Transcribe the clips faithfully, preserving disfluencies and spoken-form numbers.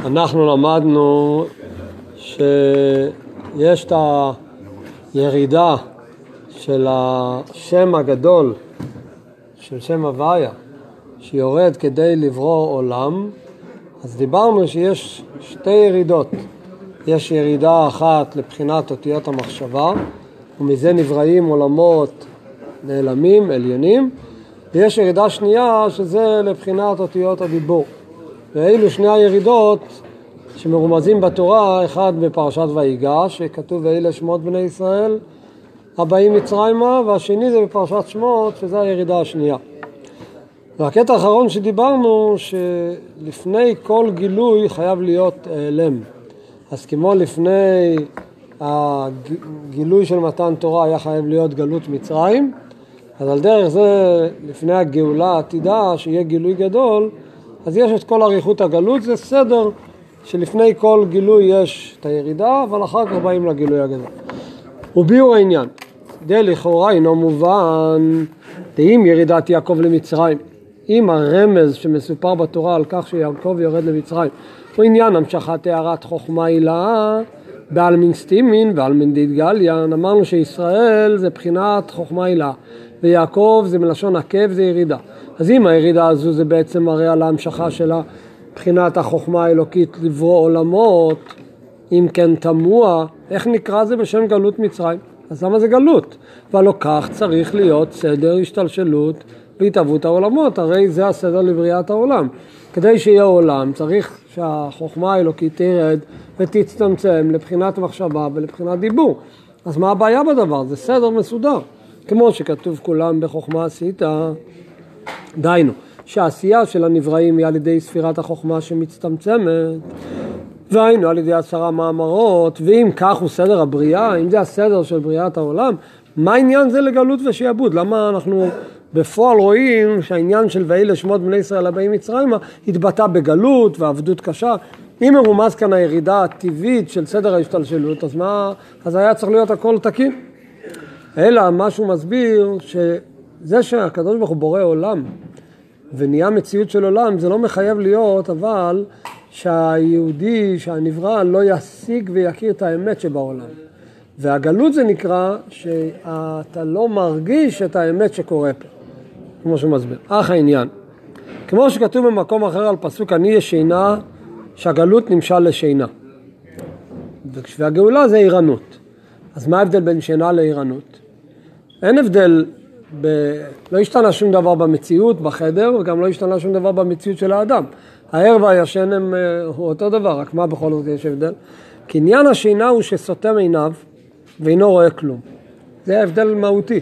אנחנו למדנו שיש את הירידה של השם הגדול, של שם הוויה, שיורד כדי לברוא עולם. אז דיברנו שיש שתי ירידות. יש ירידה אחת לבחינת אותיות המחשבה, ומזה נבראים עולמות נעלמים, עליונים, ויש ירידה שנייה שזה לבחינת אותיות הדיבור. ואילו שני הירידות שמרומזים בתורה, אחד בפרשת ויגש, שכתוב ואלה שמות בני ישראל הבאים מצרימה, והשני זה בפרשת שמות, שזה הירידה השנייה. והקטע האחרון שדיברנו, שלפני כל גילוי חייב להיות העלם. אז כמו לפני הגילוי של מתן תורה היה חייב להיות גלות מצרים, אז על דרך זה לפני הגאולה העתידה שיהיה גילוי גדול, אז יש את כל אריכות הגלות. זה סדר שלפני כל גילוי יש את הירידה, אבל אחר כך באים לגילוי הגדול. וביאור העניין, זה לכאורה אינו מובן, אם ירידת יעקב למצרים, אם הרמז שמסופר בתורה על כך שיעקב יורד למצרים, הוא עניין המשכת הערת חוכמה הילה בעל מין סטימין ועל מין דתגליין. אמרנו שישראל זה בחינת חוכמה הילה, ויעקב זה מלשון עקב, זה ירידה. אז אם הירידה הזו זה בעצם מראה על ההמשכה של בחינת החוכמה האלוקית לברוא עולמות, אם כן תמוה, איך נקרא זה בשם גלות מצרים? אז למה זה גלות? ולא כך צריך להיות סדר השתלשלות והתהוות העולמות, הרי זה הסדר לבריאת העולם. כדי שיהיה עולם צריך שהחוכמה האלוקית תרד ותצטמצם לבחינת מחשבה ולבחינת דיבור. אז מה הבעיה בדבר? זה סדר מסודר. כמו שכתוב כולם בחוכמה עשית, דיינו, שהעשייה של הנבראים היא על ידי ספירת החוכמה שמצטמצמת, והיינו על ידי עשרה מאמרות, ואם כך הוא סדר הבריאה, אם זה הסדר של בריאת העולם, מה העניין זה לגלות ושיעבוד? למה אנחנו בפועל רואים שהעניין של ואלה שמות בני ישראל הבאים מצרימה התבטא בגלות ועבדות קשה? אם מרומז כאן הירידה הטבעית של סדר ההשתלשלות, אז מה? אז היה צריך להיות הכל תקין. אלא משהו מסביר שזה שהקדוש ברוך הוא בורא עולם ונהיה מציאות של עולם, זה לא מחייב להיות, אבל שהיהודי, שהנברא לא ישיג ויכיר את האמת שבעולם. והגלות זה נקרא שאתה לא מרגיש את האמת שקורה פה, כמו שהוא מסביר. אך העניין, כמו שכתוב במקום אחר על פסוק אני ישינה, שהגלות נמשל לשינה. והגאולה זה עירנות. אז מה ההבדל בין שינה לעירנות? אין הבדל, ב... לא השתנה שום דבר במציאות, בחדר, וגם לא השתנה שום דבר במציאות של האדם. הער והישן הם הוא אותו דבר, רק מה בכל זאת יש הבדל? כי עניין השינה הוא שסותם עיניו ואינו רואה כלום. זה ההבדל מהותי.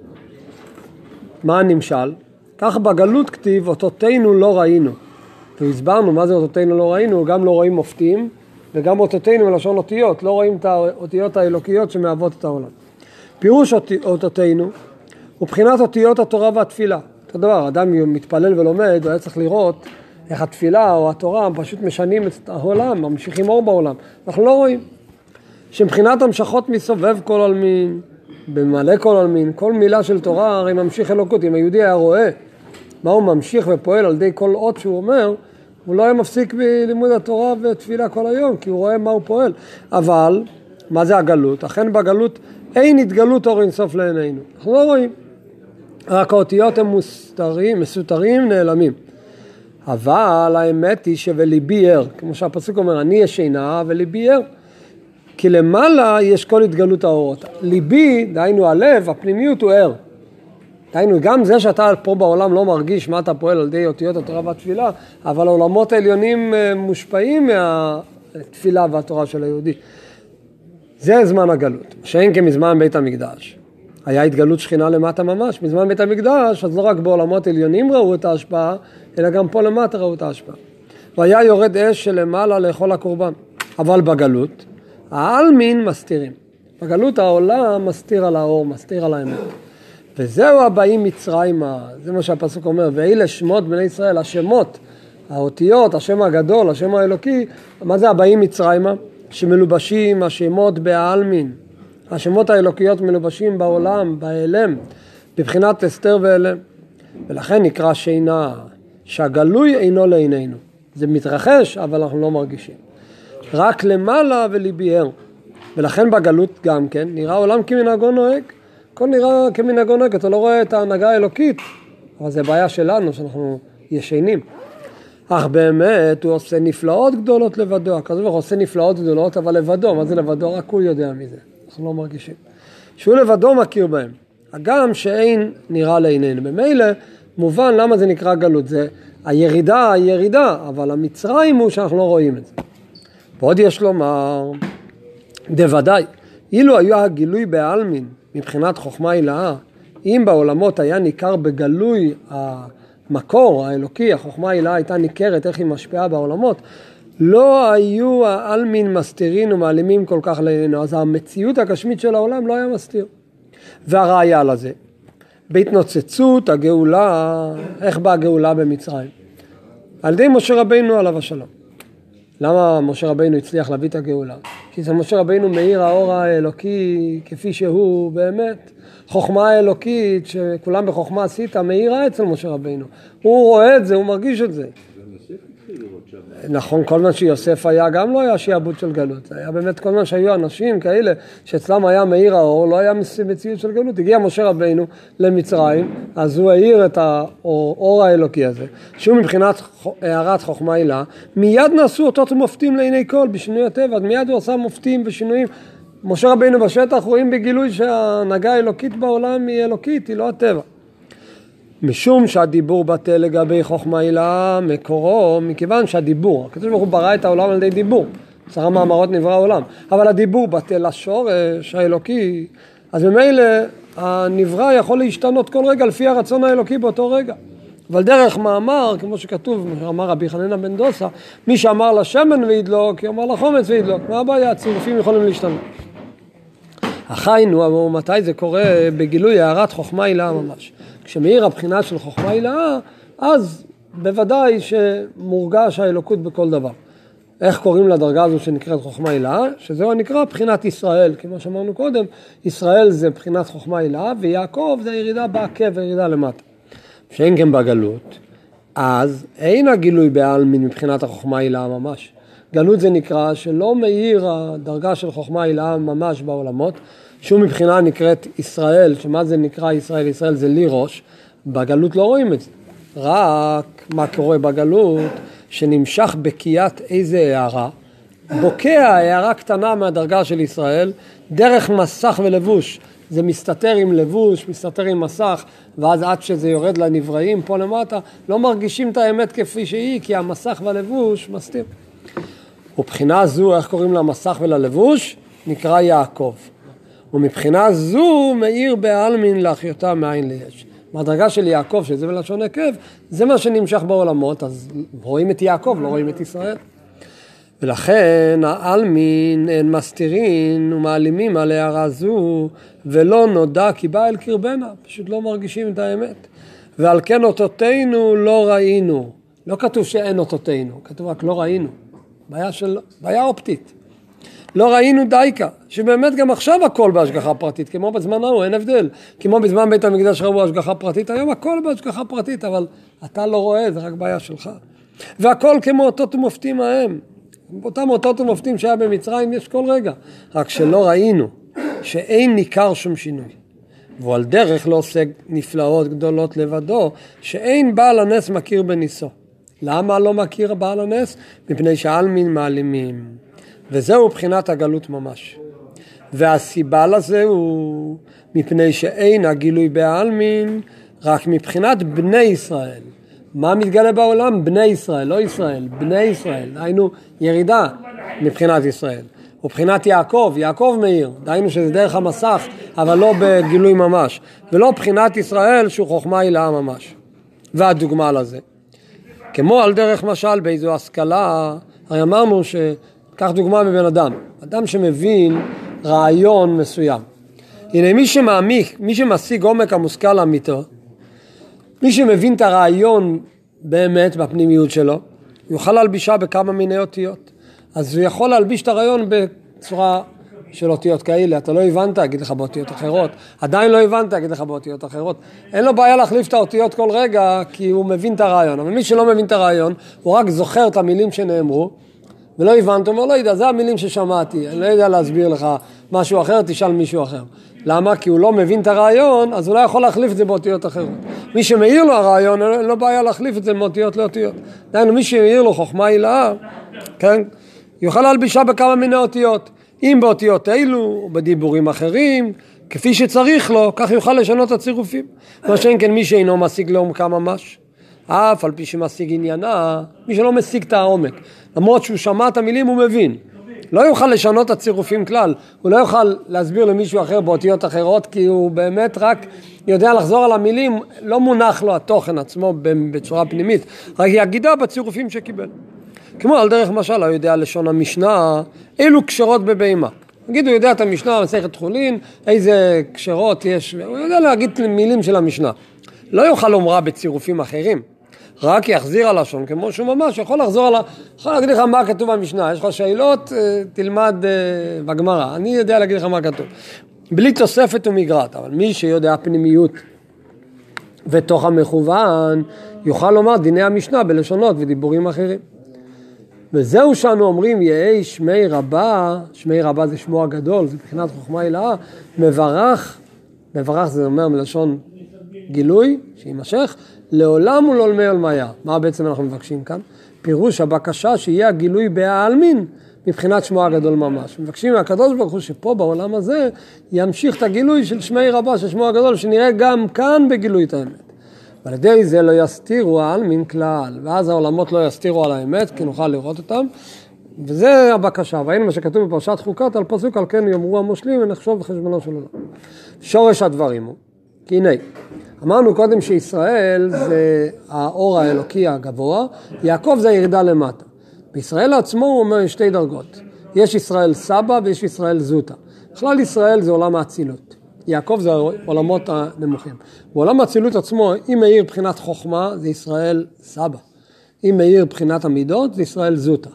מה הנמשל? כך בגלות כתיב, אותותינו לא ראינו. והסברנו מה זה אותותינו לא ראינו, גם לא רואים מופתים, וגם אותותינו מלשון אותיות, לא רואים את האותיות האלוקיות שמהוות את העולם. פירוש אותותינו הוא בחינת אותיות התורה והתפילה. אותו דבר, אדם מתפלל ולומד, הוא היה צריך לראות איך התפילה או התורה פשוט משנים את העולם, ממשיכים אור בעולם. אנחנו לא רואים. שמבחינת המשכות מסובב כל עלמין, במלא כל עלמין, כל מילה של תורה הרי ממשיך אלוקות. אם היהודי היה רואה מה הוא ממשיך ופועל על ידי כל אות שהוא אומר, הוא לא היה מפסיק בלימוד התורה ותפילה כל היום, כי הוא רואה מה הוא פועל. אבל, מה זה הגלות? אכן בגלות אין התגלות אור אינסוף לעינינו. אנחנו לא רואים. רק האותיות הם מוסתרים, מסותרים, נעלמים. אבל האמת היא שבליבי ער, כמו שהפסוק אומר, אני ישנה וליבי ער. כי למעלה יש כל התגלות האורות. ליבי, דהיינו הלב, הפנימיות הוא ער. דהיינו, גם זה שאתה פה בעולם לא מרגיש מה אתה פועל על ידי אותיות התורה והתפילה, אבל העולמות העליונים מושפעים מהתפילה והתורה של היהודי. זה זמן הגלות, שאין כמזמן בית המקדש. היה התגלות שכינה למטה ממש. בזמן בית המקדש, אז לא רק בעולמות עליונים ראו את ההשפעה, אלא גם פה למטה ראו את ההשפעה. והיה יורד אש שלמעלה לאכול הקורבן. אבל בגלות, העלמין מסתירים. בגלות העולם מסתיר על האור, מסתיר על האמת. וזהו הבאים מצרימה, זה מה שהפסוק אומר, ואלה שמות בני ישראל, השמות, האותיות, השם הגדול, השם האלוקי, מה זה הבאים מצרימה? שמלובשים השמות בעלמין. השמות האלוקיות מלובשים בעולם, בהיעלם, בבחינת אסתר והיעלם. ולכן נקרא שינה, שהגלוי אינו לעינינו. זה מתרחש, אבל אנחנו לא מרגישים. רק למעלה וליבי ער. ולכן בגלות גם כן, נראה עולם כמנהגו נוהג. הכל נראה כמנהגו נוהג, אתה לא רואה את ההנהגה האלוקית, אבל זה בעיה שלנו, שאנחנו ישנים. אך באמת הוא עושה נפלאות גדולות לבדו, הקדוש ברוך הוא עושה נפלאות גדולות, אבל לבדו, מה זה לבדו? רק הוא יודע מזה, אנחנו לא מרגישים. שהוא לבדו מכיר בהם, הגם שאין נראה לעינינו. במילא מובן למה זה נקרא גלות, זה הירידה, הירידה, אבל המצרים הוא שאנחנו לא רואים את זה. ועוד יש לומר, דוודאי, אילו היה הגילוי בעלמין, מבחינת חוכמה הילאה, אם בעולמות היה ניכר בגלוי המקור האלוקי, החוכמה הילאה הייתה ניכרת איך היא משפיעה בעולמות, לא היו העלמין מסתירים ומעלימים כל כך לעינינו, אז המציאות הגשמית של העולם לא היה מסתיר. והראיה לזה, בהתנוצצות הגאולה, איך באה הגאולה במצרים? על ידי משה רבינו עליו השלום. למה משה רבינו הצליח להביא את הגאולה? כי זה משה רבינו מאיר האור האלוקי כפי שהוא באמת. חוכמה האלוקית שכולם בחוכמה עשית, מאירה אצל משה רבינו. הוא רואה את זה, הוא מרגיש את זה. נכון, כל מה שיוסף היה גם לא היה שיעבוד של גלות. היה באמת כל מה שהיו אנשים כאלה שאצלם היה מאיר האור, לא היה מציאות של גלות. הגיע משה רבינו למצרים, אז הוא העיר את האור האלוקי הזה, שהוא מבחינת הערת חוכמה הילה, מיד נעשו אותות מופתים לעיני כל בשינוי הטבע, מיד הוא עשה מופתים ושינויים. משה רבינו בשטח רואים בגילוי שההנהגה האלוקית בעולם היא אלוקית, היא לא הטבע. משום שהדיבור בטל לגבי חוכמה הילה מקורו, מכיוון שהדיבור, הקדוש ברוך הוא ברא את העולם על ידי דיבור, עשרה מאמרות נברא העולם, אבל הדיבור בטל השורש האלוקי, אז ממילא הנברא יכול להשתנות כל רגע לפי הרצון האלוקי באותו רגע. אבל דרך מאמר, כמו שכתוב, אמר רבי חנינא בן דוסא, מי שאמר לשמן וידלוק, אמר לחומץ וידלוק, מה הבעיה? הצירופים יכולים להשתנות. החיינו, אבל מתי זה קורה? בגילוי הערת חוכמה הילאה ממש. כשמאיר הבחינה של חוכמה הילאה, אז בוודאי שמורגש האלוקות בכל דבר. איך קוראים לדרגה הזו שנקראת חוכמה הילאה? שזהו נקרא בחינת ישראל, כמו שאמרנו קודם, ישראל זה בחינת חוכמה הילאה, ויעקב זה הירידה בעקב וירידה למטה. שאין כן בגלות, אז אין הגילוי בעלמין מבחינת החוכמה הילאה ממש. גלות זה נקרא שלא מאיר הדרגה של חוכמה הילאה ממש בעולמות, שהוא מבחינה נקראת ישראל, שמה זה נקרא ישראל? ישראל זה לי ראש, בגלות לא רואים את זה. רק מה קורה בגלות, שנמשך בקיית איזה הערה, בוקע הערה קטנה מהדרגה של ישראל, דרך מסך ולבוש, זה מסתתר עם לבוש, מסתתר עם מסך, ואז עד שזה יורד לנבראים פה למטה, לא מרגישים את האמת כפי שהיא, כי המסך והלבוש מסתיר. ובחינה זו, איך קוראים למסך וללבוש? נקרא יעקב. ומבחינה זו מאיר בעלמין להחיותה מעין ליש. מהדרגה של יעקב, שזה בלשון עקב, זה מה שנמשך בעולמות, אז רואים את יעקב, לא רואים את ישראל. ולכן העלמין אין מסתירים ומעלימים על הערה זו, ולא נודע כי בא אל קרבנה, פשוט לא מרגישים את האמת. ועל כן אותותינו לא ראינו. לא כתוב שאין אותותינו, כתוב רק לא ראינו. בעיה של, בעיה אופטית. לא ראינו דייקה, שבאמת גם עכשיו הכל בהשגחה פרטית, כמו בזמן ההוא, אין הבדל. כמו בזמן בית המקדש ראו השגחה פרטית, היום הכל בהשגחה פרטית, אבל אתה לא רואה, זה רק בעיה שלך. והכל כמו אותות ומופתים ההם. אותם אותות ומופתים שהיה במצרים יש כל רגע. רק שלא ראינו, שאין ניכר שום שינוי. ועל דרך לא עושה נפלאות גדולות לבדו, שאין בעל הנס מכיר בניסו. למה לא מכיר בעל הנס? מפני שעלמין מעלימים. וזהו בחינת הגלות ממש. והסיבה לזה הוא מפני שאין הגילוי בעלמין, רק מבחינת בני ישראל. מה מתגלה בעולם? בני ישראל, לא ישראל, בני ישראל. דהיינו ירידה מבחינת ישראל. ובחינת יעקב, יעקב מאיר, דהיינו שזה דרך המסך, אבל לא בגילוי ממש. ולא בחינת ישראל שהוא חוכמה הילאה ממש. והדוגמה לזה. כמו על דרך משל באיזו השכלה, הרי אמרנו ש... קח דוגמה מבן אדם, אדם שמבין רעיון מסוים. הנה מי שמעמיק, מי שמשיג עומק המושכל אמיתו, מי שמבין את הרעיון באמת בפנימיות שלו, יוכל להלבישה בכמה מיני אותיות. אז הוא יכול להלביש את הרעיון בצורה של אותיות כאלה, אתה לא הבנת, אגיד לך באותיות אחרות, עדיין לא הבנת, אגיד לך באותיות אחרות. אין לו בעיה להחליף את האותיות כל רגע, כי הוא מבין את הרעיון. אבל מי שלא מבין את הרעיון, הוא רק זוכר את המילים שנאמרו, ולא הבנת, הוא אומר, לא יודע, זה המילים ששמעתי, אני לא יודע להסביר לך משהו אחר, תשאל מישהו אחר. למה? כי הוא לא מבין את הרעיון, אז הוא לא יכול להחליף את זה באותיות אחרות. מי שמאיר לו הרעיון, אין לו בעיה להחליף את זה מאותיות לאותיות. דיינו, מי שמאיר לו חוכמה הילאה, כן? יוכל להלבישה בכמה מיני אותיות. אם באותיות אלו, או בדיבורים אחרים, כפי שצריך לו, כך יוכל לשנות את הצירופים. מה שאין כן מי שאינו משיג לעומקה ממש, אף על פי שמשיג עניינה, מי שלא משיג את העומק. למרות שהוא שמע את המילים, הוא מבין. לא יוכל לשנות את הצירופים כלל, הוא לא יוכל להסביר למישהו אחר באותיות אחרות, כי הוא באמת רק יודע לחזור על המילים, לא מונח לו התוכן עצמו בצורה פנימית, רק יגידה בצירופים שקיבל. כמו על דרך משל, הוא יודע לשון המשנה, אילו קשרות בבהמה. נגיד, הוא יודע את המשנה, מסכת חולין, איזה קשרות יש, הוא יודע להגיד מילים של המשנה. לא יוכל לומרה בצירופים אחרים, רק יחזיר על לשון, כמו שהוא ממש יכול לחזור על ה... יכול להגיד לך מה כתוב במשנה, יש לך שאלות, תלמד בגמרא, אני יודע להגיד לך מה כתוב. בלי תוספת ומגרת, אבל מי שיודע פנימיות ותוך המכוון, יוכל לומר דיני המשנה בלשונות ודיבורים אחרים. וזהו שאנו אומרים, יהי שמי רבה, שמי רבה זה שמו הגדול, זה מבחינת חוכמה הילאה, מברך, מברך זה אומר מלשון גילוי, שימשך, לעולם ולעולמי עולמיה. מה בעצם אנחנו מבקשים כאן? פירוש הבקשה שיהיה הגילוי בהעלמין, מבחינת שמו הגדול ממש. מבקשים מהקדוש ברוך הוא שפה בעולם הזה, ימשיך את הגילוי של שמי רבה, של שמו הגדול, שנראה גם כאן בגילוי את האמת. ועל ידי זה לא יסתירו העלמין כלל, ואז העולמות לא יסתירו על האמת, כי נוכל לראות אותם, וזה הבקשה. והנה מה שכתוב בפרשת חוקת, על פסוק, על כן יאמרו המושלים, ונחשוב בחשבונו של עולם. שורש הדברים הוא, כי הנה, אמרנו קודם שישראל זה האור האלוקי הגבוה, יעקב זה הירידה למטה. בישראל עצמו הוא אומר שתי דרגות, יש ישראל סבא ויש ישראל זוטה. בכלל ישראל זה עולם האצילות. יעקב זה עולמות הנמוכים. בעולם האצילות עצמו, אם מאיר בחינת חוכמה, זה ישראל סבא. אם מאיר בחינת המידות, זה ישראל זוטה.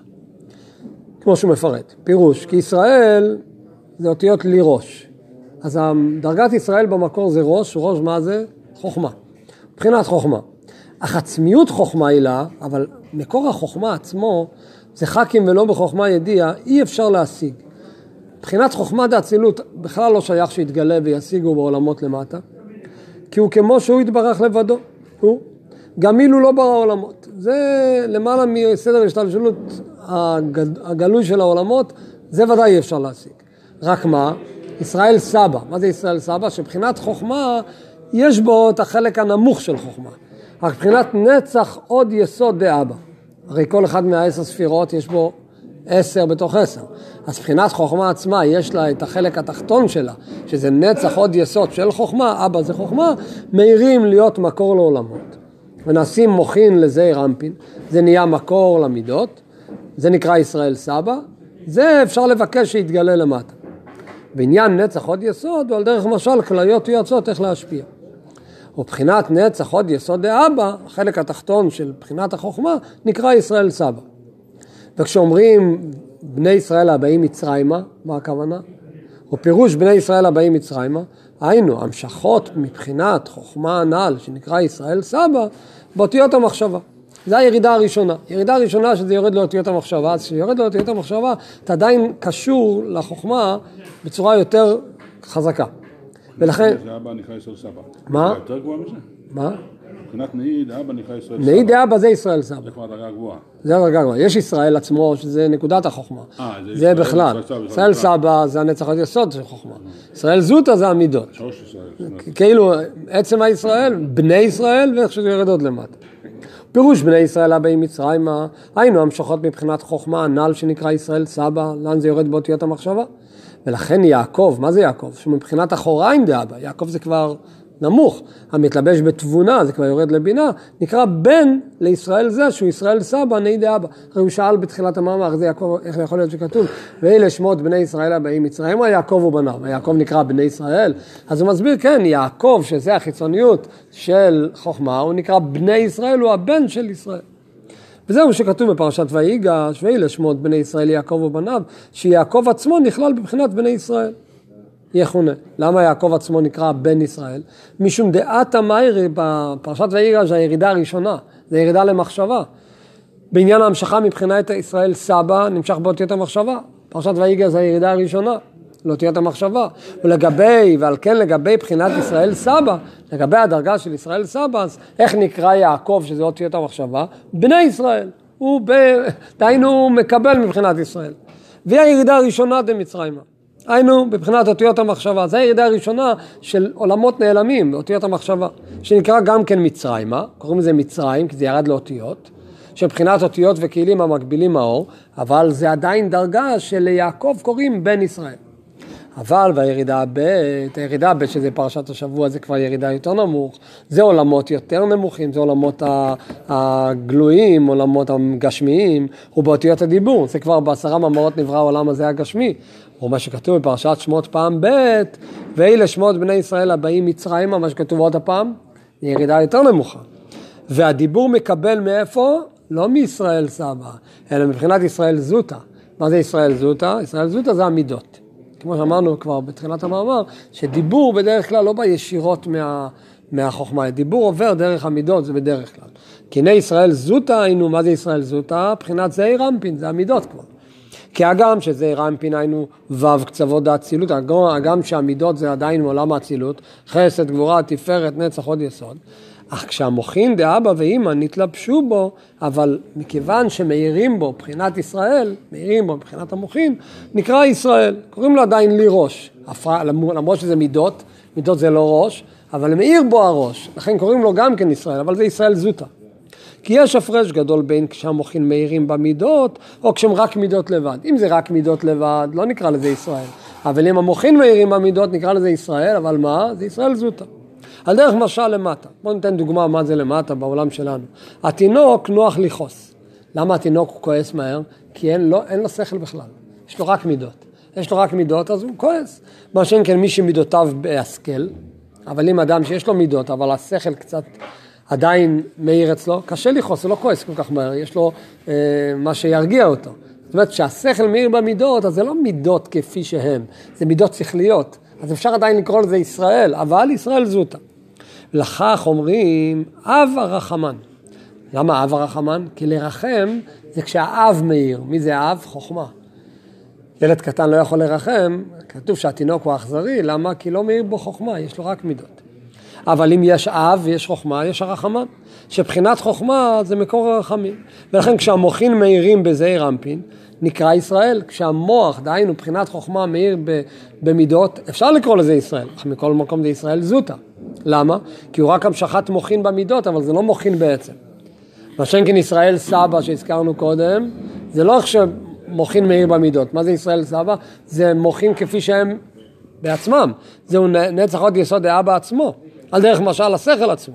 כמו שהוא מפרט. פירוש, כי ישראל זה אותיות לי ראש. אז דרגת ישראל במקור זה ראש, ראש מה זה? חוכמה. בחינת חוכמה. אך עצמיות חוכמה היא לה, אבל מקור החוכמה עצמו, זה חכים ולא בחוכמה ידיעה, אי אפשר להשיג. בחינת חוכמה דאצילות בכלל לא שייך שיתגלה וישיגו בעולמות למטה, כי הוא כמו שהוא יתברך לבדו, הוא גם אילו לא ברא עולמות. זה למעלה מסדר השתלשלות הגלוי של העולמות, זה ודאי אי אפשר להשיג. רק מה? ישראל סבא. מה זה ישראל סבא? שבחינת חוכמה יש בו את החלק הנמוך של חוכמה. רק בחינת נצח עוד יסוד דאבא. הרי כל אחד מהעשר ספירות יש בו עשר בתוך עשר. אז בחינת חוכמה עצמה יש לה את החלק התחתון שלה, שזה נצח עוד יסוד של חוכמה, אבא זה חוכמה, מהירים להיות מקור לעולמות. ונשים מוכין לזה רמפין, זה נהיה מקור למידות, זה נקרא ישראל סבא, זה אפשר לבקש שיתגלה למטה. בעניין נצח עוד יסוד, ועל דרך משל כליות ויועצות איך להשפיע. ובחינת נצח עוד יסוד דאבא, החלק התחתון של בחינת החוכמה, נקרא ישראל סבא. וכשאומרים בני ישראל הבאים מצרימה, מה הכוונה? או פירוש בני ישראל הבאים מצרימה, היינו, המשכות מבחינת חוכמה הנעל, שנקרא ישראל סבא, באותיות המחשבה. זו הירידה הראשונה. ירידה הראשונה שזה יורד לאותיות המחשבה, אז כשיורד לאותיות המחשבה, אתה עדיין קשור לחוכמה בצורה יותר חזקה. ולכן... זה אבא נקרא ישראל סבא. מה? זה יותר גבוה מזה? מה? מבחינת נעיד, אבא נקרא ישראל סבא. נעיד אבא זה ישראל סבא. זה כבר דרגה גבוהה. זה דרגה גבוהה. יש ישראל עצמו, שזה נקודת החוכמה. אה, זה, זה בכלל. ישראל סבא זה הנצח עוד יסוד של חוכמה. ישראל זוטה זה המידות. שורש ישראל. כאילו, עצם הישראל, בני ישראל, ואיך שזה יורד עוד למטה. פירוש בני ישראל הבאים מצרימה, היינו המשכות מבחינת חוכמה, הנעל שנקרא ישראל סבא, לאן זה יורד באותיות המחשבה? ולכן יעקב, מה זה יעקב? שמבחינת אחוריים דאבא, יעקב זה כבר נמוך, המתלבש בתבונה, זה כבר יורד לבינה, נקרא בן לישראל זה, שהוא ישראל סבא, נעי דאבא. הרי הוא שאל בתחילת המאמר, זה יעקב, איך יכול להיות שכתוב? ואלה שמות בני ישראל הבאים מצרימה, יעקב הוא בניו, יעקב נקרא בני ישראל. אז הוא מסביר, כן, יעקב, שזה החיצוניות של חוכמה, הוא נקרא בני ישראל, הוא הבן של ישראל. וזהו שכתוב בפרשת ויגש, ואלה שמות בני ישראל יעקב ובניו, שיעקב עצמו נכלל בבחינת בני ישראל. יכונה. למה יעקב עצמו נקרא בן ישראל? משום דעת המיירי בפרשת ויגש זה הירידה הראשונה, זה ירידה למחשבה. בעניין ההמשכה מבחינת ישראל סבא נמשך באותיות המחשבה. פרשת ויגש זה הירידה הראשונה, לאותיות המחשבה. ולגבי, ועל כן לגבי בחינת ישראל סבא, לגבי הדרגה של ישראל סבא, אז איך נקרא יעקב שזה אותיות המחשבה? בני ישראל. הוא ב... דיינו מקבל מבחינת ישראל. והיא הירידה הראשונה דמצרימה. היינו בבחינת אותיות המחשבה. זו הירידה הראשונה של עולמות נעלמים, אותיות המחשבה, שנקרא גם כן מצרימה, קוראים לזה מצרים, כי זה ירד לאותיות, שבחינת אותיות וכלים המקבילים האור, אבל זה עדיין דרגה שליעקב קוראים בן ישראל. אבל והירידה הבית, הירידה הבית שזה פרשת השבוע, זה כבר ירידה יותר נמוך, זה עולמות יותר נמוכים, זה עולמות הגלויים, עולמות הגשמיים, ובאותיות הדיבור, זה כבר בעשרה מאמרות נברא העולם הזה הגשמי, ומה שכתוב בפרשת שמות פעם ב' ואלה שמות בני ישראל הבאים מצרימה, מה שכתוב עוד הפעם, ירידה יותר נמוכה. והדיבור מקבל מאיפה? לא מישראל סבא, אלא מבחינת ישראל זוטה. מה זה ישראל זוטה? ישראל זוטה זה המידות. כמו שאמרנו כבר בתחילת המאמר, שדיבור בדרך כלל לא בא ישירות מה, מהחוכמה, דיבור עובר דרך המידות, זה בדרך כלל. כי הנה ישראל זוטה, היינו, מה זה ישראל זוטה? בחינת זעיר אנפין, זה המידות כבר. כי הגם שזעיר אנפין היינו וו קצוות האצילות, הגם שהמידות זה עדיין מעולם האצילות, חסד, גבורה, תפארת, נצח, עוד יסוד, אך כשהמוחין דאבא ואמא נתלבשו בו, אבל מכיוון שמאירים בו בחינת ישראל, מאירים בו בחינת המוחין, נקרא ישראל. קוראים לו עדיין לי ראש, למרות שזה מידות, מידות זה לא ראש, אבל מאיר בו הראש, לכן קוראים לו גם כן ישראל, אבל זה ישראל זוטה. כי יש הפרש גדול בין כשהמוחין מאירים במידות, או כשהם רק מידות לבד. אם זה רק מידות לבד, לא נקרא לזה ישראל. אבל אם המוחין מאירים במידות, נקרא לזה ישראל, אבל מה? זה ישראל זוטה. על דרך משל למטה. בואו ניתן דוגמה מה זה למטה בעולם שלנו. התינוק נוח לכעוס. למה התינוק הוא כועס מהר? כי אין לו, אין לו שכל בכלל. יש לו רק מידות. יש לו רק מידות, אז הוא כועס. מה שאין כן מי שמידותיו בהשכל, אבל אם אדם שיש לו מידות, אבל השכל קצת עדיין מאיר אצלו, קשה לכעוס, הוא לא כועס כל כך מהר. יש לו אה, מה שירגיע אותו. זאת אומרת, שהשכל מאיר במידות, אז זה לא מידות כפי שהם. זה מידות שכליות. אז אפשר עדיין לקרוא לזה ישראל, אבל ישראל זוטה. לכך אומרים אב הרחמן. למה אב הרחמן? כי לרחם זה כשהאב מאיר. מי זה אב? חוכמה. ילד קטן לא יכול לרחם, כתוב שהתינוק הוא אכזרי, למה? כי לא מאיר בו חוכמה, יש לו רק מידות. אבל אם יש אב ויש חוכמה, יש הרחמן. שבחינת חוכמה זה מקור הרחמים. ולכן כשהמוחין מאירים בזעיר אנפין, נקרא ישראל. כשהמוח, דהיינו, בחינת חוכמה מאיר במידות, אפשר לקרוא לזה ישראל. אך מכל מקום זה ישראל זוטה. למה? כי הוא רק המשכת מוחין במידות, אבל זה לא מוחין בעצם. מה שאין כן ישראל סבא שהזכרנו קודם, זה לא איך שמוחין מאיר במידות. מה זה ישראל סבא? זה מוחין כפי שהם בעצמם. זהו נצח עוד יסוד האבא עצמו. על דרך משל השכל עצמו.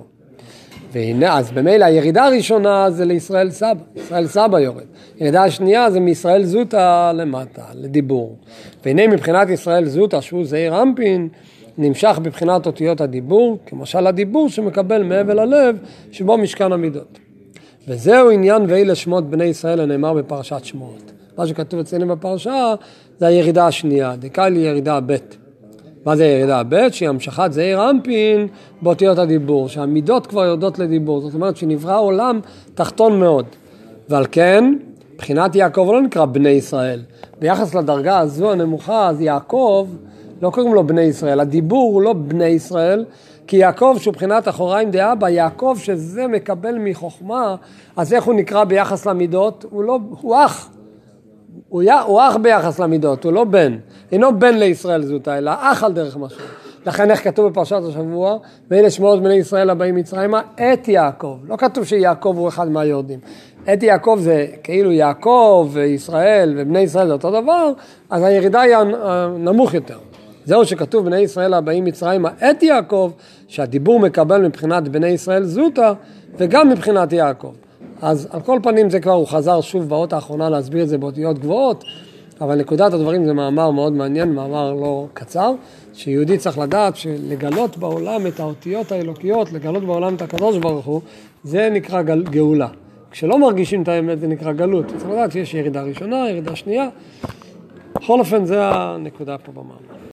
והנה, אז במילא הירידה הראשונה זה לישראל סבא. ישראל סבא יורד. הירידה השנייה זה מישראל זוטה למטה, לדיבור. והנה מבחינת ישראל זוטה, שהוא זעיר אנפין, נמשך בבחינת אותיות הדיבור, כמשל הדיבור שמקבל מהבל הלב, שבו משכן המידות. וזהו עניין ואלה שמות בני ישראל הנאמר בפרשת שמות. מה שכתוב אצלנו בפרשה, זה הירידה השנייה, דקה לי ירידה ב'. מה זה ירידה ב'? שהיא המשכת זעיר אנפין באותיות הדיבור, שהמידות כבר יודעות לדיבור. זאת אומרת שנברא עולם תחתון מאוד. ועל כן, בחינת יעקב לא נקרא בני ישראל. ביחס לדרגה הזו הנמוכה, אז יעקב, לא קוראים לו בני ישראל. הדיבור הוא לא בני ישראל, כי יעקב שהוא בחינת אחוריים דאבא, יעקב שזה מקבל מחוכמה, אז איך הוא נקרא ביחס למידות? הוא לא, הוא אח. הוא, י... הוא אח ביחס למידות, הוא לא בן. אינו בן לישראל זוטה, אלא אח על דרך משהו. לכן איך כתוב בפרשת השבוע, ואלה שמות בני ישראל הבאים מצרימה, את יעקב. לא כתוב שיעקב הוא אחד מהיורדים. את יעקב זה כאילו יעקב וישראל ובני ישראל זה אותו דבר, אז הירידה היא נמוך יותר. זהו שכתוב בני ישראל הבאים מצרימה, את יעקב, שהדיבור מקבל מבחינת בני ישראל זוטה, וגם מבחינת יעקב. אז על כל פנים זה כבר הוא חזר שוב באות האחרונה להסביר את זה באותיות גבוהות, אבל נקודת הדברים זה מאמר מאוד מעניין, מאמר לא קצר, שיהודי צריך לדעת שלגלות בעולם את האותיות האלוקיות, לגלות בעולם את הקדוש ברוך הוא, זה נקרא גאולה. כשלא מרגישים את האמת זה נקרא גלות. צריך לדעת שיש ירידה ראשונה, ירידה שנייה. בכל אופן זה הנקודה פה במאמר.